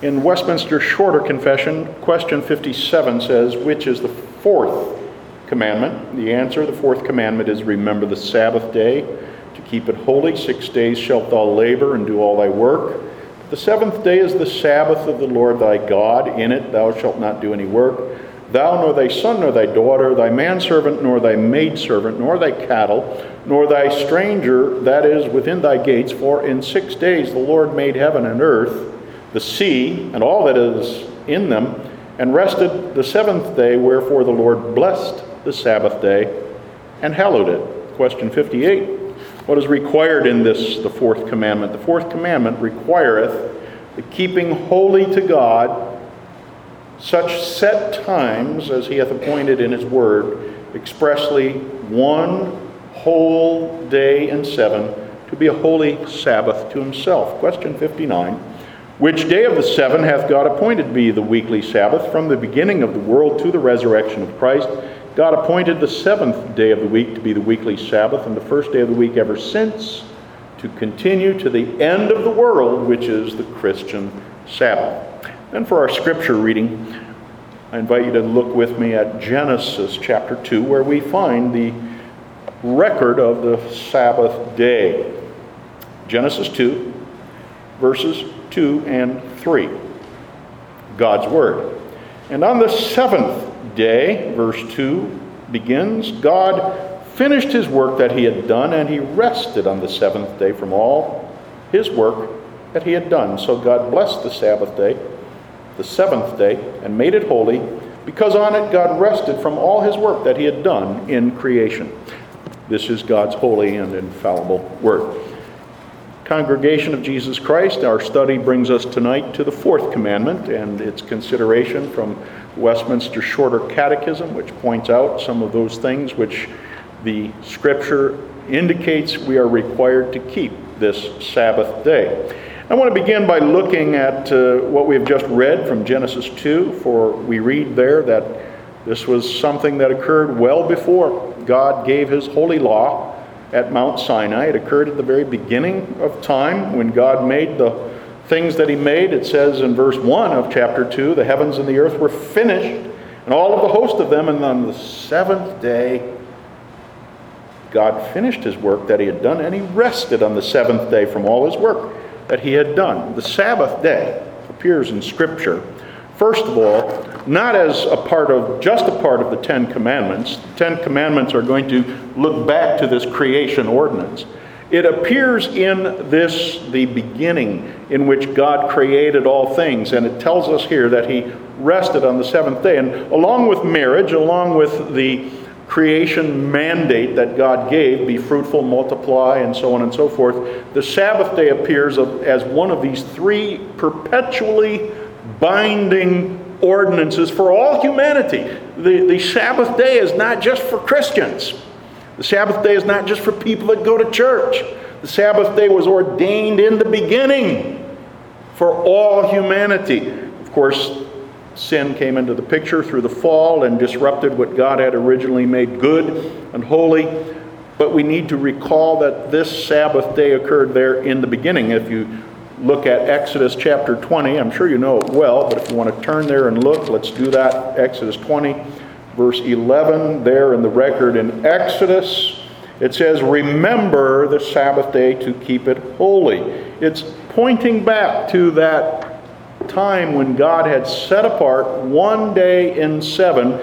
In Westminster Shorter Confession, question 57 says, which is the fourth commandment? The answer, the fourth commandment is, remember the Sabbath day, to keep it holy. 6 days shalt thou labor and do all thy work. The seventh day is the Sabbath of the Lord thy God. In it thou shalt not do any work. Thou, nor thy son, nor thy daughter, thy manservant, nor thy maidservant, nor thy cattle, nor thy stranger that is within thy gates. For in 6 days the Lord made heaven and earth, the sea, and all that is in them, and rested the seventh day. Wherefore the Lord blessed the Sabbath day and hallowed it. Question 58. What is required in this, the fourth commandment? The fourth commandment requireth the keeping holy to God such set times as he hath appointed in his word, expressly 1 whole day in 7, to be a holy Sabbath to himself. Question 59. Which day of the 7 hath God appointed to be the weekly Sabbath? From the beginning of the world to the resurrection of Christ, God appointed the 7th day of the week to be the weekly Sabbath, and the first day of the week ever since, to continue to the end of the world, which is the Christian Sabbath. And for our scripture reading, I invite you to look with me at Genesis chapter 2, where we find the record of the Sabbath day. Genesis 2, verses 2 and 3. God's Word. And on the 7th day, verse 2 begins, God finished his work that he had done, and he rested on the 7th day from all his work that he had done. So God blessed the Sabbath day, the 7th day, and made it holy, because on it God rested from all his work that he had done in creation. This is God's holy and infallible word. Congregation of Jesus Christ, our study brings us tonight to the fourth commandment and its consideration from Westminster Shorter Catechism, which points out some of those things which the Scripture indicates we are required to keep this Sabbath day. I want to begin by looking at what we have just read from Genesis 2, for we read there that this was something that occurred well before God gave his holy law at Mount Sinai. It occurred at the very beginning of time when God made the things that he made. It says in verse 1 of chapter 2, the heavens and the earth were finished, and all of the host of them, and on the 7th day God finished his work that he had done, and he rested on the 7th day from all his work that he had done. The Sabbath day appears in Scripture, first of all, not as just a part of the Ten Commandments. The Ten Commandments are going to look back to this creation ordinance. It appears in this, the beginning, in which God created all things, and it tells us here that he rested on the 7th day. And along with marriage, along with the creation mandate that God gave, be fruitful, multiply, and so on and so forth, the Sabbath day appears as one of these three perpetually binding ordinances for all humanity. The Sabbath day is not just for Christians. The Sabbath day is not just for people that go to church. The Sabbath day was ordained in the beginning for all humanity. Of course, sin came into the picture through the fall and disrupted what God had originally made good and holy. But we need to recall that this Sabbath day occurred there in the beginning. If you look at Exodus chapter 20, I'm sure you know it well, but if you want to turn there and look, let's do that. Exodus 20, verse 11, there in the record in Exodus, it says, remember the Sabbath day to keep it holy. It's pointing back to that time when God had set apart 1 day in 7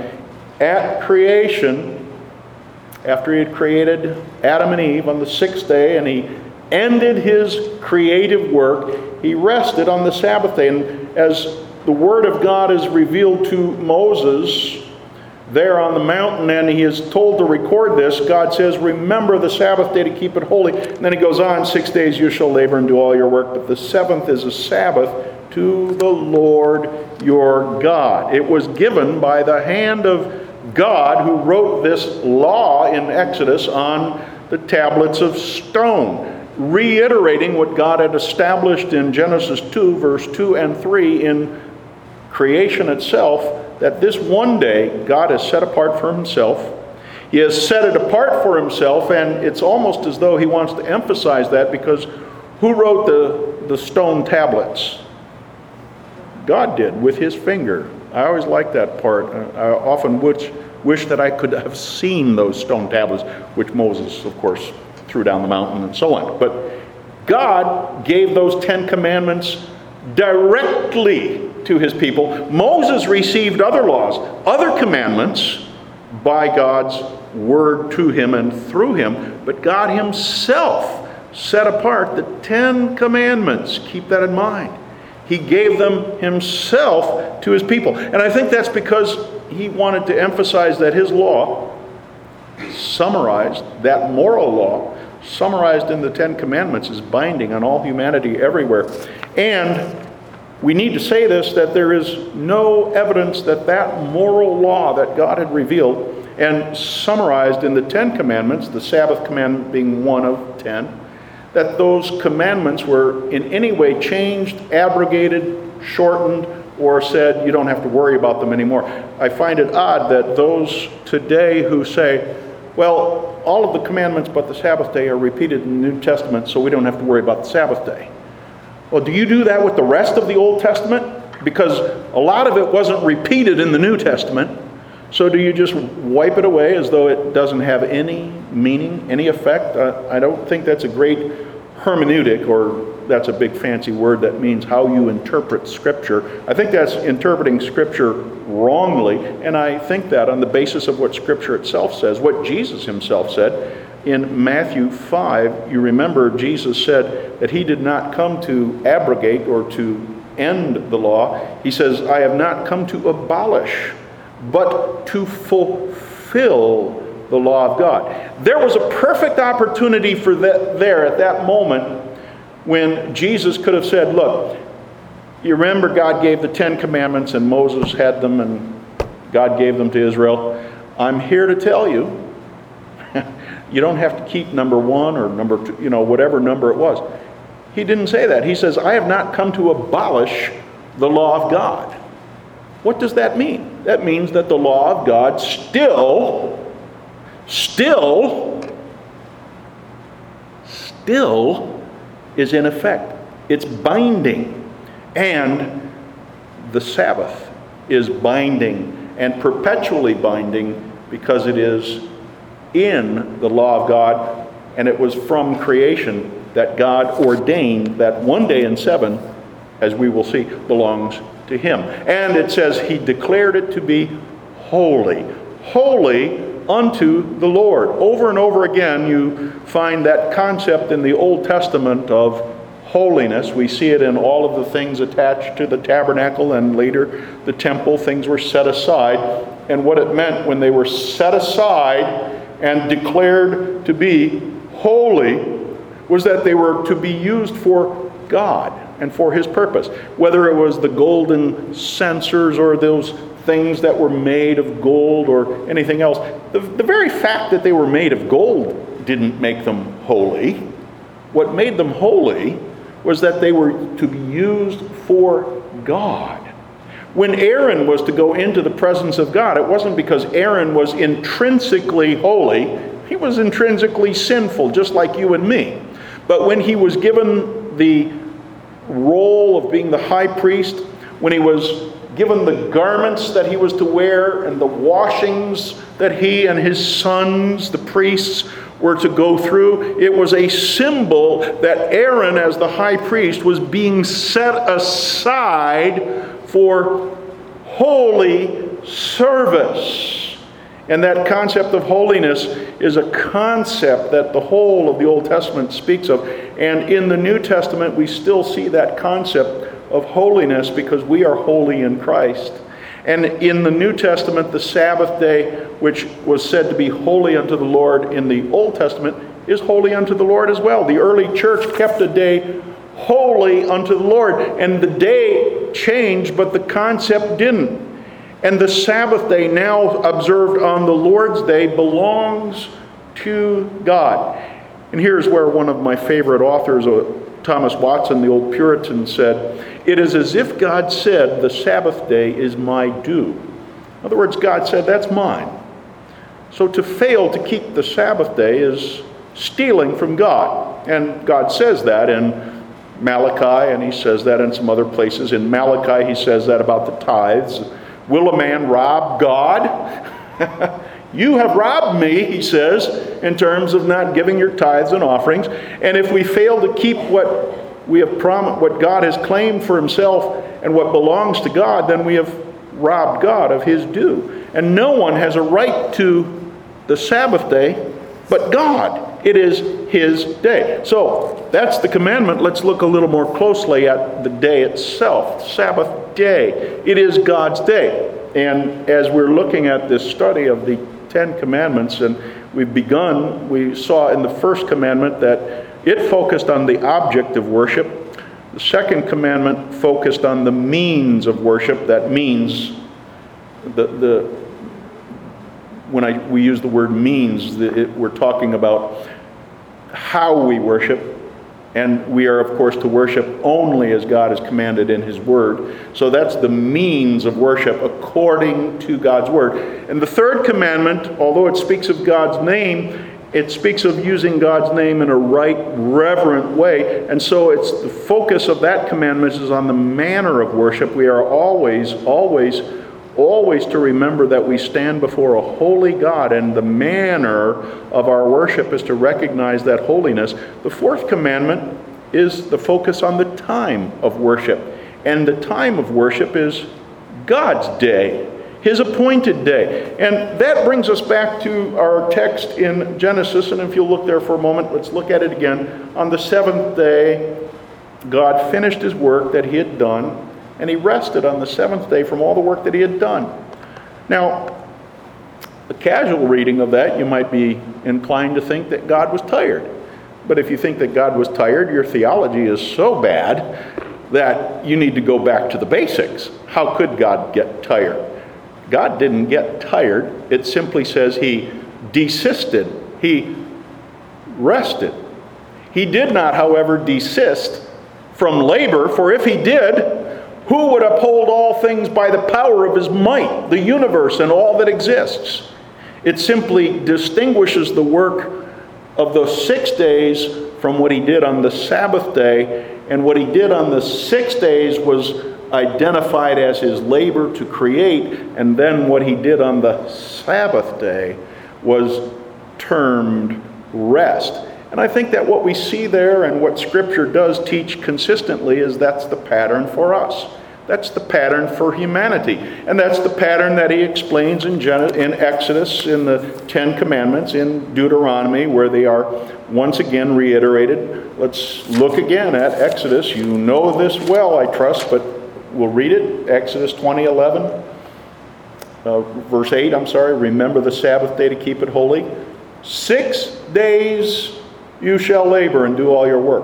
at creation, after he had created Adam and Eve on the 6th day, and he ended his creative work. He rested on the Sabbath day. And as the Word of God is revealed to Moses there on the mountain, and he is told to record this, God says, remember the Sabbath day to keep it holy. And then he goes on, 6 days you shall labor and do all your work, but the 7th is a Sabbath to the Lord your God. It was given by the hand of God, who wrote this law in Exodus on the tablets of stone, reiterating what God had established in Genesis 2, verse 2 and 3 in creation itself, that this one day God has set apart for himself. He has set it apart for himself, and it's almost as though he wants to emphasize that, because who wrote the stone tablets? God did with his finger. I always like that part. I often wish that I could have seen those stone tablets, which Moses, of course, threw down the mountain and so on. But God gave those 10 commandments directly to his people. Moses received other laws, other commandments by God's word to him and through him, but God himself set apart the 10 commandments. Keep that in mind. He gave them himself to his people. And I think that's because he wanted to emphasize that his law, summarized, that moral law, summarized in the 10 commandments, is binding on all humanity everywhere. And we need to say this, that there is no evidence that that moral law that God had revealed and summarized in the 10 commandments, the Sabbath commandment being one of 10, that those commandments were in any way changed, abrogated, shortened, or said you don't have to worry about them anymore. I find it odd that those today who say, well, all of the commandments but the Sabbath day are repeated in the New Testament, so we don't have to worry about the Sabbath day. Well, do you do that with the rest of the Old Testament? Because a lot of it wasn't repeated in the New Testament. So do you just wipe it away as though it doesn't have any meaning, any effect? I don't think that's a great hermeneutic, or that's a big fancy word that means how you interpret Scripture. I think that's interpreting Scripture wrongly, and I think that on the basis of what Scripture itself says, what Jesus himself said. In Matthew 5, you remember Jesus said that he did not come to abrogate or to end the law. He says, I have not come to abolish, but to fulfill the law of God. There was a perfect opportunity for that there at that moment when Jesus could have said, look, you remember God gave the 10 commandments and Moses had them and God gave them to Israel. I'm here to tell you, you don't have to keep number 1 or number 2, whatever number it was. He didn't say that. He says, I have not come to abolish the law of God. What does that mean? That means that the law of God still is in effect. It's binding. And the Sabbath is binding and perpetually binding because it is in the law of God, and it was from creation that God ordained that one day in 7, as we will see, belongs to him. And it says he declared it to be holy. Holy unto the Lord. Over and over again you find that concept in the Old Testament of holiness. We see it in all of the things attached to the tabernacle and later the temple. Things were set aside. And what it meant when they were set aside and declared to be holy was that they were to be used for God and for his purpose. Whether it was the golden censers or those things that were made of gold or anything else. The very fact that they were made of gold didn't make them holy. What made them holy was that they were to be used for God. When Aaron was to go into the presence of God, it wasn't because Aaron was intrinsically holy. He was intrinsically sinful, just like you and me. But when he was given the role of being the high priest, when he was given the garments that he was to wear and the washings that he and his sons, the priests, were to go through, it was a symbol that Aaron, as the high priest, was being set aside for holy service. And that concept of holiness is a concept that the whole of the Old Testament speaks of. And in the New Testament, we still see that concept of holiness because we are holy in Christ. And in the New Testament, the Sabbath day, which was said to be holy unto the Lord in the Old Testament, is holy unto the Lord as well. The early church kept a day holy unto the Lord. And the day changed, but the concept didn't. And the Sabbath day, now observed on the Lord's day, belongs to God. And here's where one of my favorite authors, Thomas Watson, the old Puritan, said, "It is as if God said, the Sabbath day is my due." In other words, God said, that's mine. So to fail to keep the Sabbath day is stealing from God. And God says that in Malachi, and he says that in some other places. In Malachi, he says that about the tithes. Will a man rob God? You have robbed me, he says, in terms of not giving your tithes and offerings. And if we fail to keep what we have promised, what God has claimed for himself and what belongs to God, then we have robbed God of his due. And no one has a right to the Sabbath day but God. It is his day. So that's the commandment. Let's look a little more closely at the day itself, Sabbath day. It is God's day. And as we're looking at this study of the Ten Commandments, and we saw in the first commandment that it focused on the object of worship. The second commandment focused on the means of worship. That means, when we use the word means, we're talking about how we worship. And we are, of course, to worship only as God has commanded in his word. So that's the means of worship according to God's word. And the third commandment, although it speaks of God's name, it speaks of using God's name in a right, reverent way. And so it's the focus of that commandment is on the manner of worship. We are always to remember that we stand before a holy God, and the manner of our worship is to recognize that holiness. The fourth commandment is the focus on the time of worship. And the time of worship is God's day, his appointed day. And that brings us back to our text in Genesis. And if you'll look there for a moment, let's look at it again. On the seventh day, God finished his work that he had done, and he rested on the seventh day from all the work that he had done. Now, a casual reading of that, you might be inclined to think that God was tired. But if you think that God was tired, your theology is so bad that you need to go back to the basics. How could God get tired? God didn't get tired. It simply says he desisted. He rested. He did not, however, desist from labor, for if he did, who would uphold all things by the power of his might, the universe and all that exists? It simply distinguishes the work of those 6 days from what he did on the Sabbath day. And what he did on the 6 days was identified as his labor to create. And then what he did on the Sabbath day was termed rest. And I think that what we see there and what Scripture does teach consistently is that's the pattern for us. That's the pattern for humanity. And that's the pattern that he explains in Exodus, in the Ten Commandments, in Deuteronomy, where they are once again reiterated. Let's look again at Exodus. You know this well, I trust, but we'll read it. Exodus 20:11, verse 8, remember the Sabbath day to keep it holy. 6 days you shall labor and do all your work.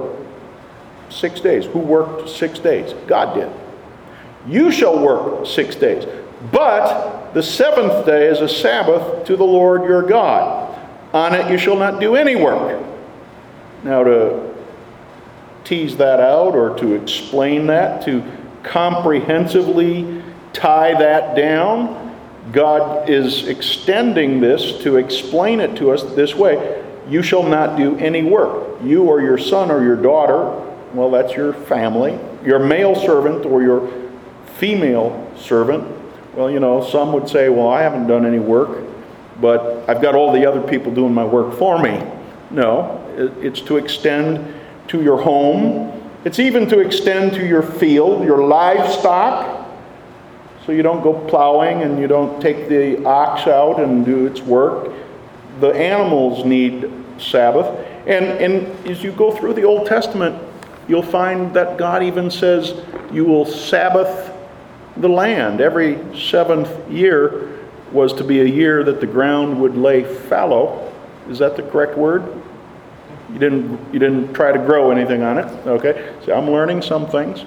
6 days. Who worked 6 days? God did. You shall work 6 days. But the seventh day is a Sabbath to the Lord your God. On it you shall not do any work. Now, to tease that out or to explain that, to comprehensively tie that down, God is extending this to explain it to us this way. You shall not do any work. You or your son or your daughter, well, that's your family, your male servant or your female servant. Well, some would say, well, I haven't done any work, but I've got all the other people doing my work for me. No, it's to extend to your home. It's even to extend to your field, your livestock. So you don't go plowing and you don't take the ox out and do its work. The animals need Sabbath. And as you go through the Old Testament, you'll find that God even says you will Sabbath the land. Every seventh year was to be a year that the ground would lay fallow. Is that the correct word? You didn't try to grow anything on it. Okay. So I'm learning some things.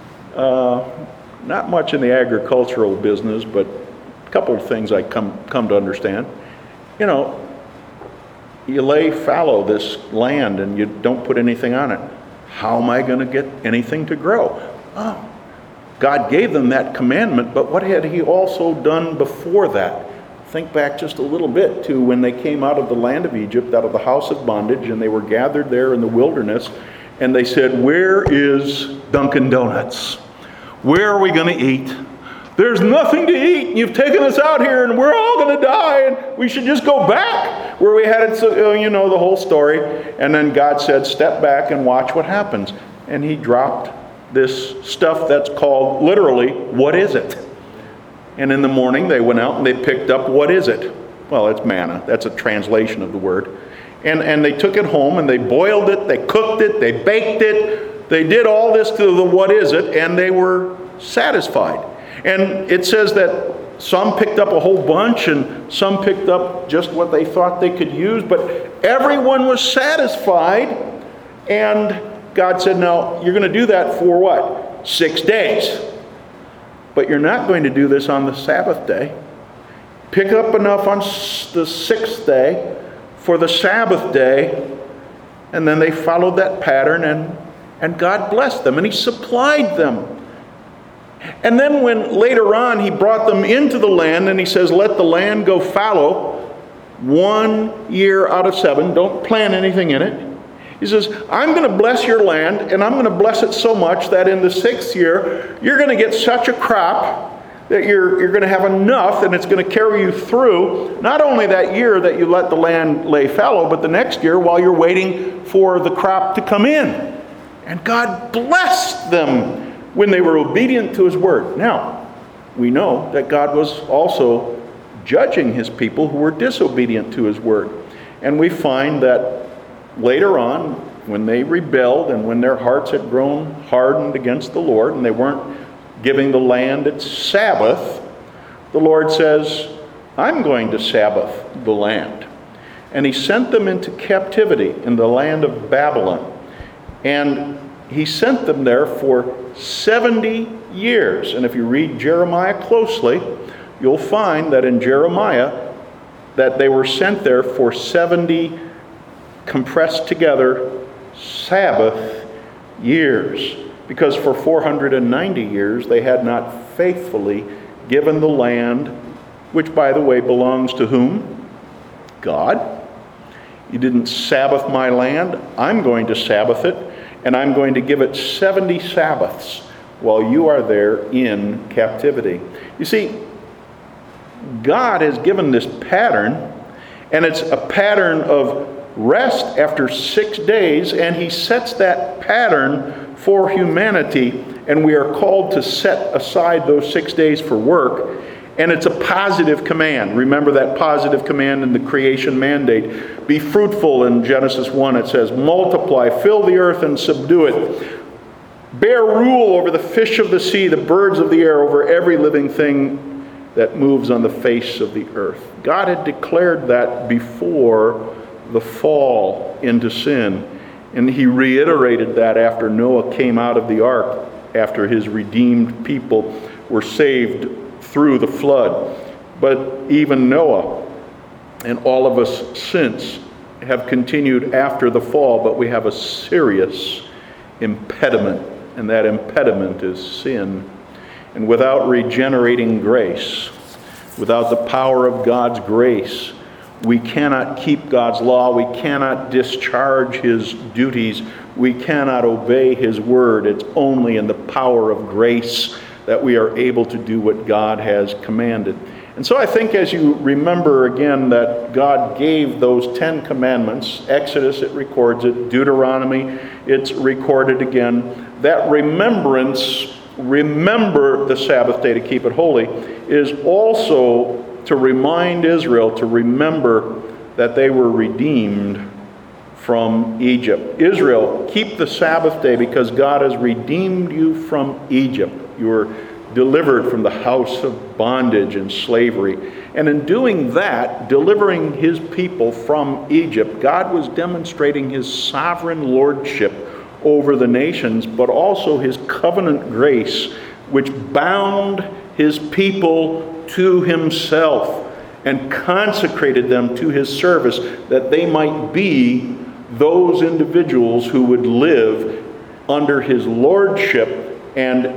Not much in the agricultural business, but a couple of things I come to understand. You lay fallow this land and you don't put anything on it. How am I going to get anything to grow? Oh, God gave them that commandment, but what had he also done before that? Think back just a little bit to when they came out of the land of Egypt, out of the house of bondage, and they were gathered there in the wilderness. and they said, "Where is Dunkin' Donuts? Where are we going to eat? There's nothing to eat. You've taken us out here and we're all going to die and we should just go back where we had it." So, you know the whole story. And then God said, "Step back and watch what happens." And he dropped this stuff that's called literally, "What is it?" And in the morning they went out and they picked up, "What is it?" Well, it's manna. That's a translation of the word. And they took it home and they boiled it, they cooked it, they baked it. They did all this to the "what is it?" and they were satisfied. And it says that some picked up a whole bunch and some picked up just what they thought they could use, but everyone was satisfied. And God said, "Now, you're going to do that for what? 6 days. But you're not going to do this on the Sabbath day. Pick up enough on the 6th day for the Sabbath day." And then they followed that pattern, and God blessed them, and he supplied them. And then when later on he brought them into the land, and he says, "Let the land go fallow 1 year out of 7. Don't plant anything in it." He says, "I'm going to bless your land, and I'm going to bless it so much that in the 6th year, you're going to get such a crop that you're going to have enough, and it's going to carry you through not only that year that you let the land lay fallow, but the next year while you're waiting for the crop to come in." And God blessed them when they were obedient to his word. Now, we know that God was also judging his people who were disobedient to his word. And we find that later on, when they rebelled and when their hearts had grown hardened against the Lord and they weren't giving the land its Sabbath, the Lord says, "I'm going to Sabbath the land." And he sent them into captivity in the land of Babylon. And he sent them there for 70 years. And if you read Jeremiah closely, you'll find that in Jeremiah that they were sent there for 70 compressed together Sabbath years. Because for 490 years they had not faithfully given the land, which by the way belongs to whom? God. "You didn't Sabbath my land. I'm going to Sabbath it, and I'm going to give it 70 Sabbaths while you are there in captivity." You see, God has given this pattern, and it's a pattern of rest after 6 days, and he sets that pattern for humanity, and we are called to set aside those 6 days for work. And it's a positive command. Remember that positive command in the creation mandate. Be fruitful in Genesis 1. It says, "Multiply, fill the earth and subdue it. Bear rule over the fish of the sea, the birds of the air, over every living thing that moves on the face of the earth." God had declared that before the fall into sin. And he reiterated that after Noah came out of the ark, after his redeemed people were saved through the flood. But even Noah and all of us since have continued after the fall, but we have a serious impediment, and that impediment is sin. And without regenerating grace, without the power of God's grace, we cannot keep God's law. We cannot discharge his duties. We cannot obey his word. It's only in the power of grace that we are able to do what God has commanded. And so I think as you remember again that God gave those 10 commandments, Exodus, it records it, Deuteronomy, it's recorded again, that remembrance, remember the Sabbath day to keep it holy, is also to remind Israel to remember that they were redeemed from Egypt. Israel, keep the Sabbath day because God has redeemed you from Egypt. You were delivered from the house of bondage and slavery. And in doing that, delivering his people from Egypt, God was demonstrating his sovereign lordship over the nations, but also his covenant grace, which bound his people to himself and consecrated them to his service, that they might be those individuals who would live under his lordship and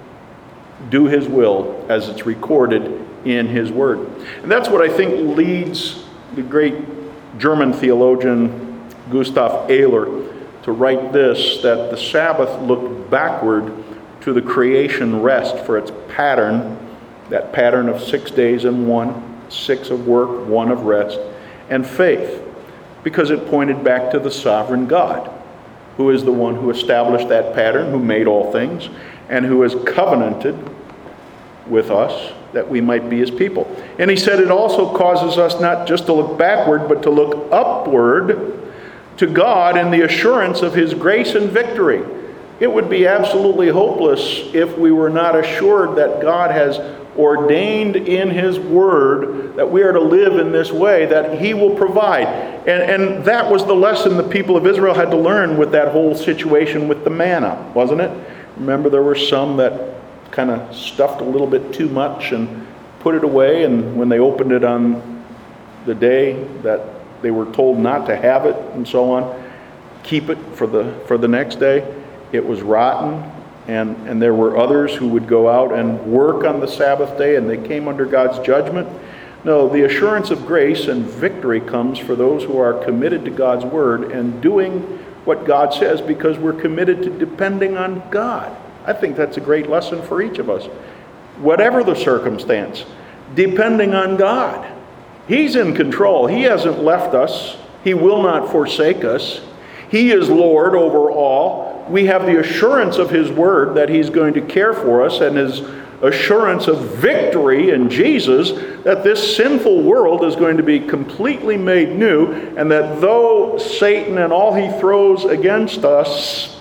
do his will as it's recorded in his word. And that's what I think leads the great German theologian Gustav Ehler to write this, that the Sabbath looked backward to the creation rest for its pattern, that pattern of 6 days and 1, 6 of work, 1 of rest, and faith, because it pointed back to the sovereign God, who is the one who established that pattern, who made all things, and who has covenanted with us that we might be his people. And he said it also causes us not just to look backward, but to look upward to God in the assurance of his grace and victory. It would be absolutely hopeless if we were not assured that God has ordained in his word that we are to live in this way, that he will provide. And that was the lesson the people of Israel had to learn with that whole situation with the manna, wasn't it? Remember, there were some that kind of stuffed a little bit too much and put it away, and when they opened it on the day that they were told not to have it and so on, keep it for the next day, it was rotten. And there were others who would go out and work on the Sabbath day, and they came under God's judgment. No, the assurance of grace and victory comes for those who are committed to God's word and doing what God says, because we're committed to depending on God. I think that's a great lesson for each of us. Whatever the circumstance, depending on God. He's in control. He hasn't left us. He will not forsake us. He is Lord over all. We have the assurance of his word that he's going to care for us, and his assurance of victory in Jesus, that this sinful world is going to be completely made new, and that though Satan and all he throws against us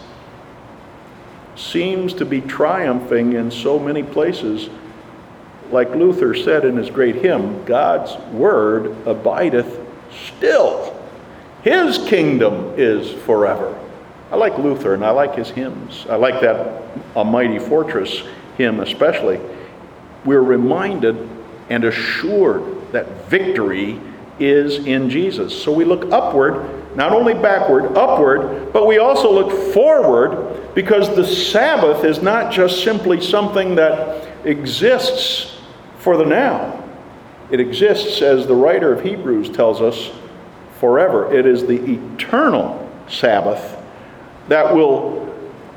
seems to be triumphing in so many places, like Luther said in his great hymn, God's word abideth still. His kingdom is forever. I like Luther, and I like his hymns. I like that A Mighty Fortress hymn especially. We're reminded and assured that victory is in Jesus. So we look upward, not only backward, upward, but we also look forward, because the Sabbath is not just simply something that exists for the now. It exists, as the writer of Hebrews tells us, forever. It is the eternal Sabbath that will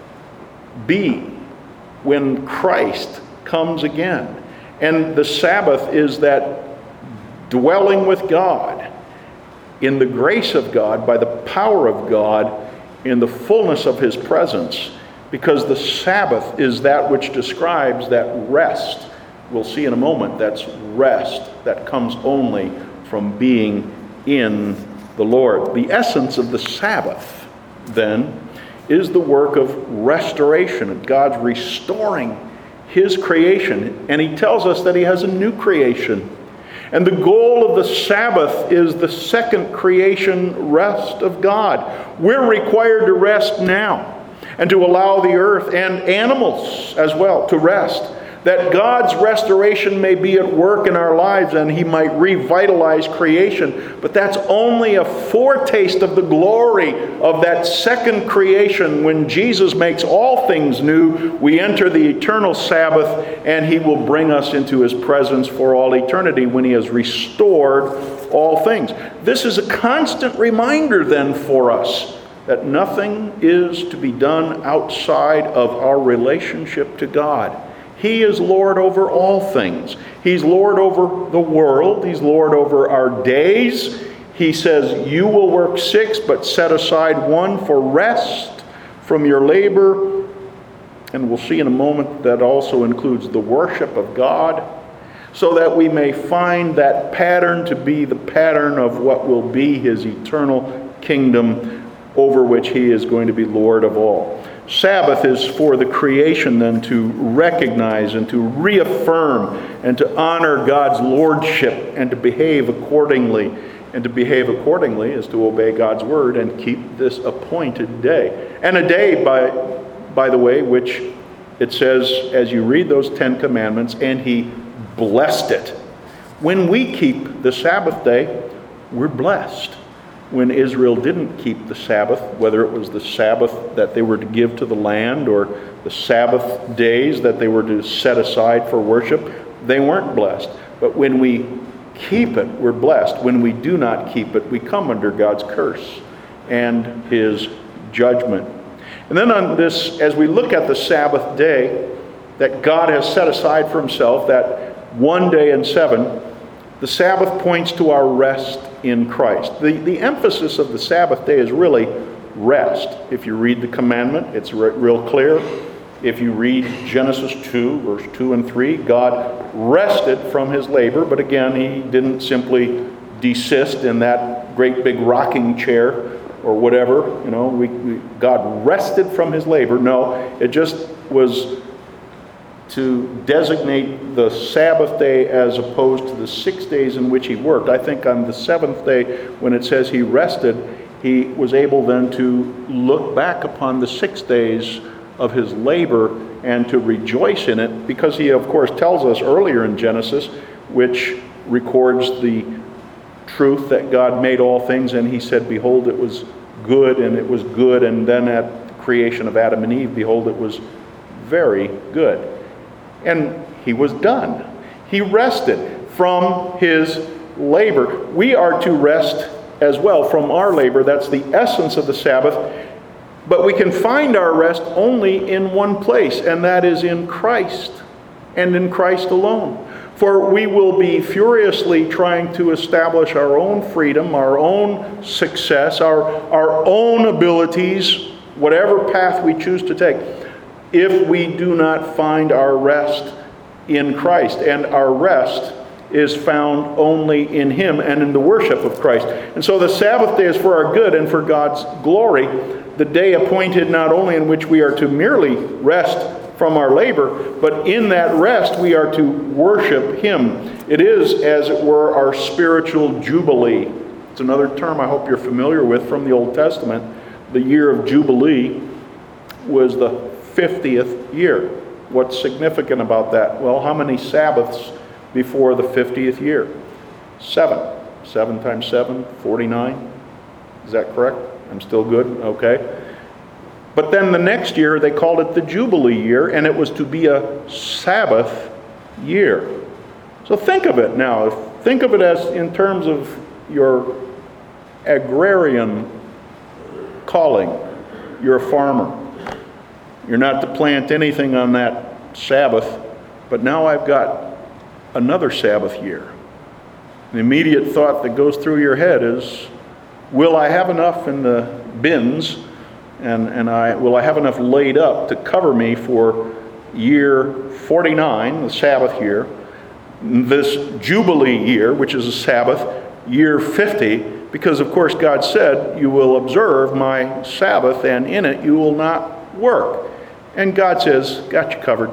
be when Christ comes again. And the Sabbath is that dwelling with God in the grace of God, by the power of God, in the fullness of his presence, because the Sabbath is that which describes that rest. We'll see in a moment, that's rest that comes only from being in the Lord. The essence of the Sabbath, then, is the work of restoration, of God's restoring his creation. And he tells us that he has a new creation. And the goal of the Sabbath is the second creation rest of God. We're required to rest now, and to allow the earth and animals as well to rest, that God's restoration may be at work in our lives and he might revitalize creation. But that's only a foretaste of the glory of that second creation. When Jesus makes all things new, we enter the eternal Sabbath, and he will bring us into his presence for all eternity when he has restored all things. This is a constant reminder then for us that nothing is to be done outside of our relationship to God. He is Lord over all things. He's Lord over the world. He's Lord over our days. He says, you will work 6, but set aside 1 for rest from your labor. And we'll see in a moment that also includes the worship of God, so that we may find that pattern to be the pattern of what will be his eternal kingdom, over which he is going to be Lord of all. Sabbath is for the creation then to recognize and to reaffirm and to honor God's lordship and to behave accordingly. And to behave accordingly is to obey God's word and keep this appointed day. And a day, by the way, which it says as you read those 10 commandments, and he blessed it. When we keep the Sabbath day, we're blessed. When Israel didn't keep the Sabbath, whether it was the Sabbath that they were to give to the land or the Sabbath days that they were to set aside for worship, they weren't blessed. But when we keep it, we're blessed. When we do not keep it, we come under God's curse and his judgment. And then on this, as we look at the Sabbath day that God has set aside for himself, that one day in 7, the Sabbath points to our rest in Christ. The emphasis of the Sabbath day is really rest. If you read the commandment, it's real clear. If you read Genesis 2, verse 2 and 3, God rested from his labor, but again, he didn't simply desist in that great big rocking chair or whatever. God rested from his labor. No, it just was to designate the Sabbath day as opposed to the 6 days in which he worked. I think on the 7th day, when it says he rested, he was able then to look back upon the 6 days of his labor and to rejoice in it, because he, of course, tells us earlier in Genesis, which records the truth that God made all things, and he said, behold, it was good, and it was good, and then at the creation of Adam and Eve, behold, it was very good. And he was done. He rested from his labor. We are to rest as well from our labor. That's the essence of the Sabbath. But we can find our rest only in one place, and that is in Christ, and in Christ alone. For we will be furiously trying to establish our own freedom, our own success, our own abilities, whatever path we choose to take, if we do not find our rest in Christ. And our rest is found only in him and in the worship of Christ. And so the Sabbath day is for our good and for God's glory, the day appointed not only in which we are to merely rest from our labor, but in that rest we are to worship him. It is, as it were, our spiritual jubilee. It's another term I hope you're familiar with from the Old Testament. The year of Jubilee was the 50th year. What's significant about that? Well, how many Sabbaths before the 50th year? 7. 7 times 7, 49. Is that correct? I'm still good? Okay. But then the next year, they called it the Jubilee year, and it was to be a Sabbath year. So think of it now. Think of it as in terms of your agrarian calling. You're a farmer. You're not to plant anything on that Sabbath, but now I've got another Sabbath year. The immediate thought that goes through your head is, will I have enough in the bins, and will I have enough laid up to cover me for year 49, the Sabbath year, this Jubilee year, which is a Sabbath, year 50, because of course God said, you will observe my Sabbath, and in it you will not work. And God says, got you covered.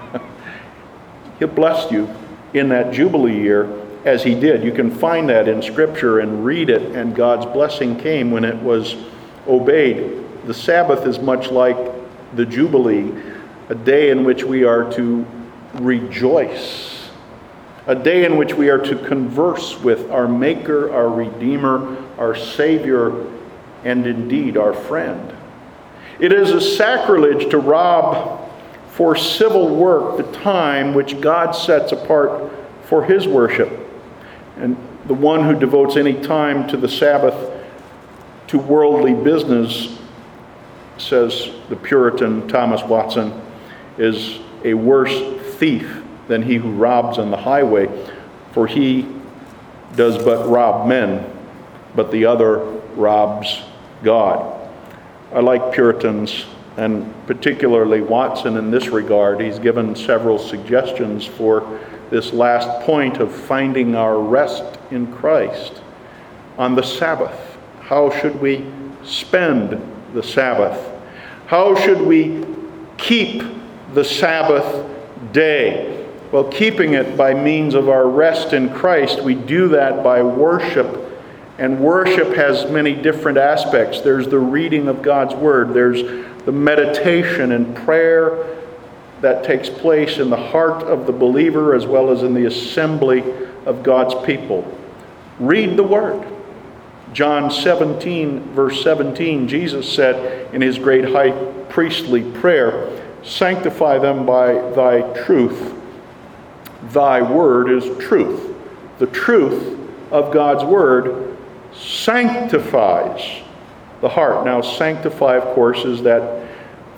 He'll bless you in that Jubilee year, as he did. You can find that in Scripture and read it, and God's blessing came when it was obeyed. The Sabbath is much like the Jubilee, a day in which we are to rejoice, a day in which we are to converse with our Maker, our Redeemer, our Savior, and indeed our friend. It is a sacrilege to rob for civil work the time which God sets apart for his worship. And the one who devotes any time to the Sabbath to worldly business, says the Puritan Thomas Watson, is a worse thief than he who robs on the highway, for he does but rob men, but the other robs God. I like Puritans, and particularly Watson in this regard. He's given several suggestions for this last point of finding our rest in Christ on the Sabbath. How should we spend the Sabbath? How should we keep the Sabbath day? Well, keeping it by means of our rest in Christ, we do that by worship. And worship has many different aspects. There's the reading of God's Word. There's the meditation and prayer that takes place in the heart of the believer as well as in the assembly of God's people. Read the Word. John 17, verse 17, Jesus said in his great high priestly prayer, sanctify them by thy truth. Thy word is truth. The truth of God's Word sanctifies. the heart. Now, sanctify, of course, is that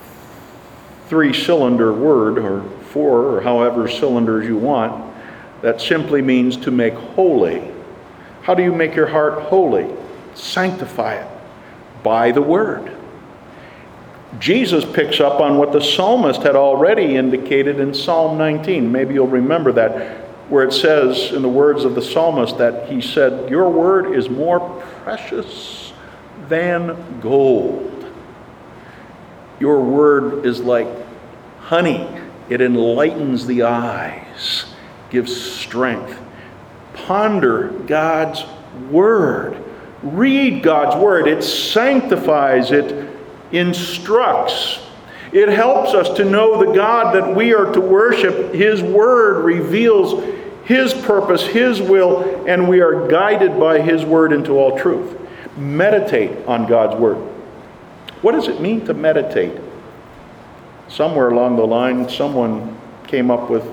3-cylinder word, or 4, or however cylinders you want, that simply means to make holy. How do you make your heart holy? Sanctify it by the Word. Jesus picks up on what the psalmist had already indicated in Psalm 19. Maybe you'll remember that, where it says in the words of the psalmist that he said, "Your word is more precious than gold." Your word is like honey. It enlightens the eyes, gives strength. Ponder God's word. Read God's word. It sanctifies, it instructs. It helps us to know the God that we are to worship. His word reveals His purpose, His will, and we are guided by His word into all truth. Meditate on God's word. What does it mean to meditate? Somewhere along the line, someone came up with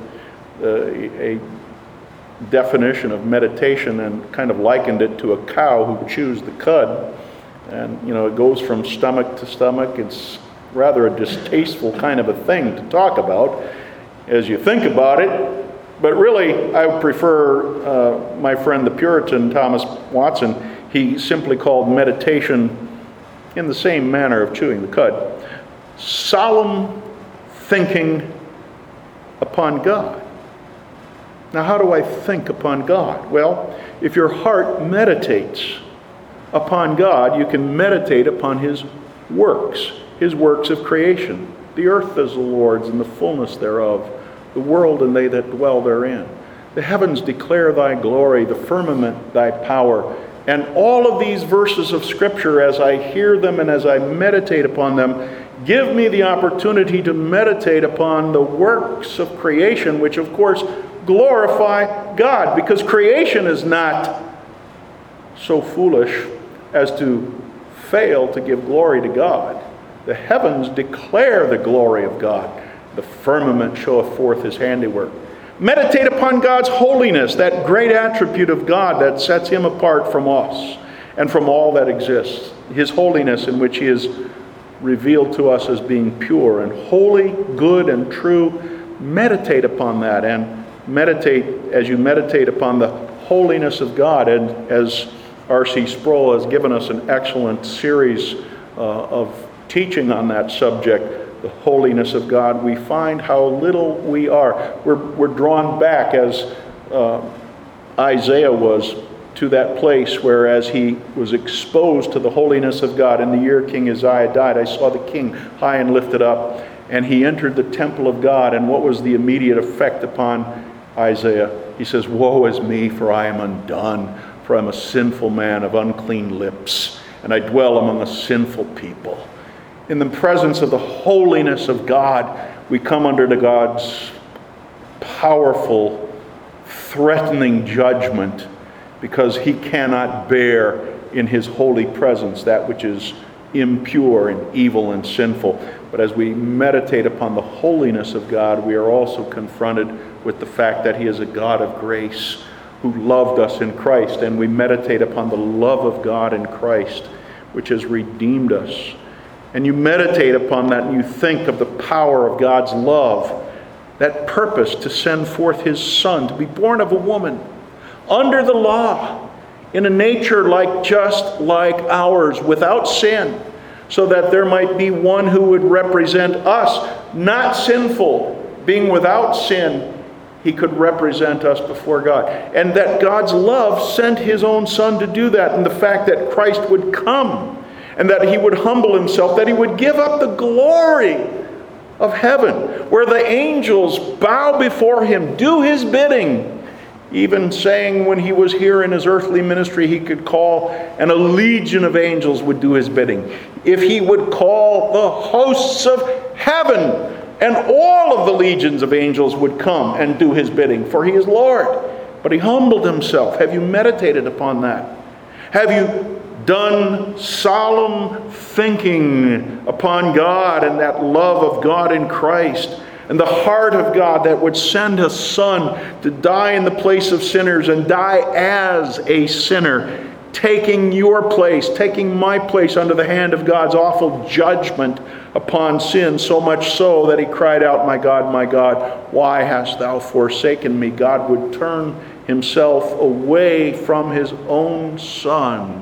a definition of meditation and kind of likened it to a cow who chews the cud. And, it goes from stomach to stomach. It's rather a distasteful kind of a thing to talk about as you think about it. But really, I would prefer my friend the Puritan Thomas Watson. He simply called meditation, in the same manner of chewing the cud, solemn thinking upon God. Now, how do I think upon God? Well, if your heart meditates upon God, you can meditate upon His works of creation. The earth is the Lord's and the fullness thereof, the world and they that dwell therein. The heavens declare Thy glory, the firmament Thy power. And all of these verses of Scripture, as I hear them and as I meditate upon them, give me the opportunity to meditate upon the works of creation, which of course glorify God, because creation is not so foolish as to fail to give glory to God. The heavens declare the glory of God. The firmament showeth forth His handiwork. Meditate upon God's holiness, that great attribute of God that sets Him apart from us and from all that exists. His holiness, in which He is revealed to us as being pure and holy, good and true. Meditate upon that, and as you meditate upon the holiness of God. And as R.C. Sproul has given us an excellent series of teaching on that subject, the holiness of God, we find how little we are. We're drawn back, as Isaiah was, to that place where, as he was exposed to the holiness of God in the year King Uzziah died, I saw the king high and lifted up, and he entered the temple of God. And what was the immediate effect upon Isaiah? He says, "Woe is me, for I am undone, for I am a sinful man of unclean lips, and I dwell among a sinful people." In the presence of the holiness of God, we come under to God's powerful, threatening judgment, because He cannot bear in His holy presence that which is impure and evil and sinful. But as we meditate upon the holiness of God, we are also confronted with the fact that He is a God of grace who loved us in Christ. And we meditate upon the love of God in Christ, which has redeemed us. And you meditate upon that, and you think of the power of God's love, that purpose to send forth His Son, to be born of a woman, under the law, in a nature just like ours, without sin, so that there might be one who would represent us, not sinful, being without sin. He could represent us before God. And that God's love sent His own Son to do that. And the fact that Christ would come, and that He would humble Himself, that He would give up the glory of heaven, where the angels bow before Him, do His bidding. Even saying when He was here in His earthly ministry, He could call, and a legion of angels would do His bidding. If He would call the hosts of heaven, and all of the legions of angels would come and do His bidding, for He is Lord. But He humbled Himself. Have you meditated upon that? Have you done solemn thinking upon God and that love of God in Christ, and the heart of God that would send a Son to die in the place of sinners and die as a sinner, taking your place, taking my place under the hand of God's awful judgment upon sin, so much so that he cried out, my God, why hast thou forsaken me?" God would turn himself away from his own Son,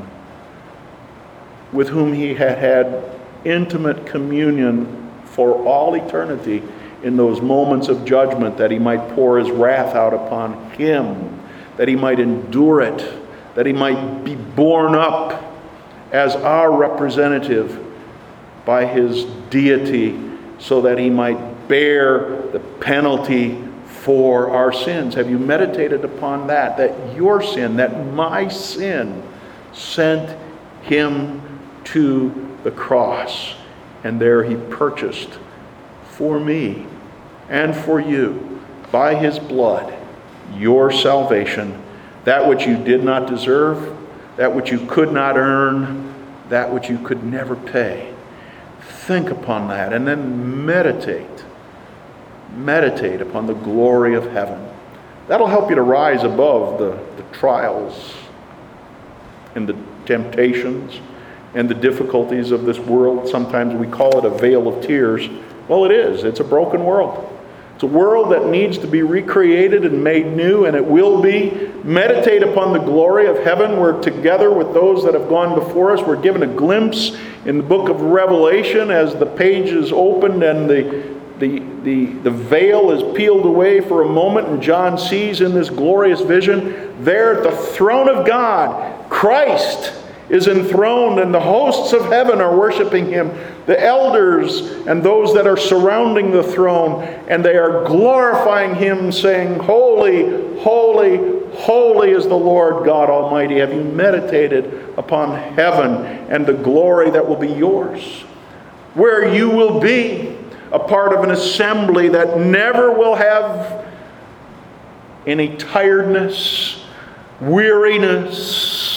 with whom he had had intimate communion for all eternity, in those moments of judgment, that he might pour his wrath out upon him, that he might endure it, that he might be borne up as our representative by his deity, so that he might bear the penalty for our sins. Have you meditated upon that? That your sin, that my sin, sent him to the cross, and there he purchased for me and for you, by his blood, your salvation, that which you did not deserve, that which you could not earn, that which you could never pay. Think upon that, and then meditate upon the glory of heaven. That'll help you to rise above the trials and the temptations and the difficulties of this world. Sometimes we call it a vale of tears. Well, it is. It's a broken world. It's a world that needs to be recreated and made new, and it will be. Meditate upon the glory of heaven. We're together with those that have gone before us. We're given a glimpse in the book of Revelation as the pages opened and the veil is peeled away for a moment, and John sees in this glorious vision, there at the throne of God, Christ is enthroned, and the hosts of heaven are worshiping him, the elders and those that are surrounding the throne, and they are glorifying him, saying, "Holy, holy, holy is the Lord God Almighty." Have you meditated upon heaven and the glory that will be yours, where you will be a part of an assembly that never will have any tiredness, weariness,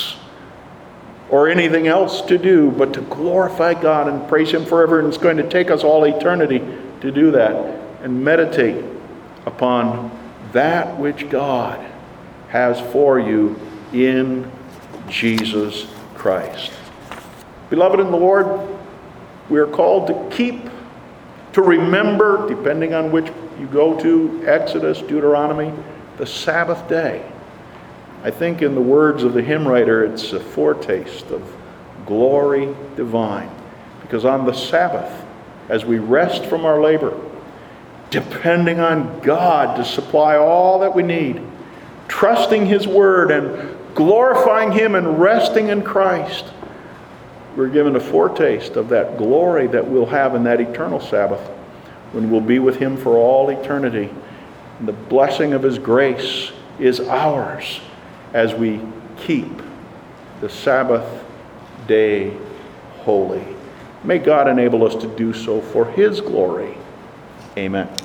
or anything else to do but to glorify God and praise him forever? And it's going to take us all eternity to do that, and meditate upon that which God has for you in Jesus Christ. Beloved in the Lord, we are called to keep, to remember, depending on which you go to, Exodus, Deuteronomy, the Sabbath day. I think in the words of the hymn writer, it's a foretaste of glory divine. Because on the Sabbath, as we rest from our labor, depending on God to supply all that we need, trusting his word and glorifying him and resting in Christ, we're given a foretaste of that glory that we'll have in that eternal Sabbath, when we'll be with him for all eternity. And the blessing of his grace is ours as we keep the Sabbath day holy. May God enable us to do so for his glory. Amen.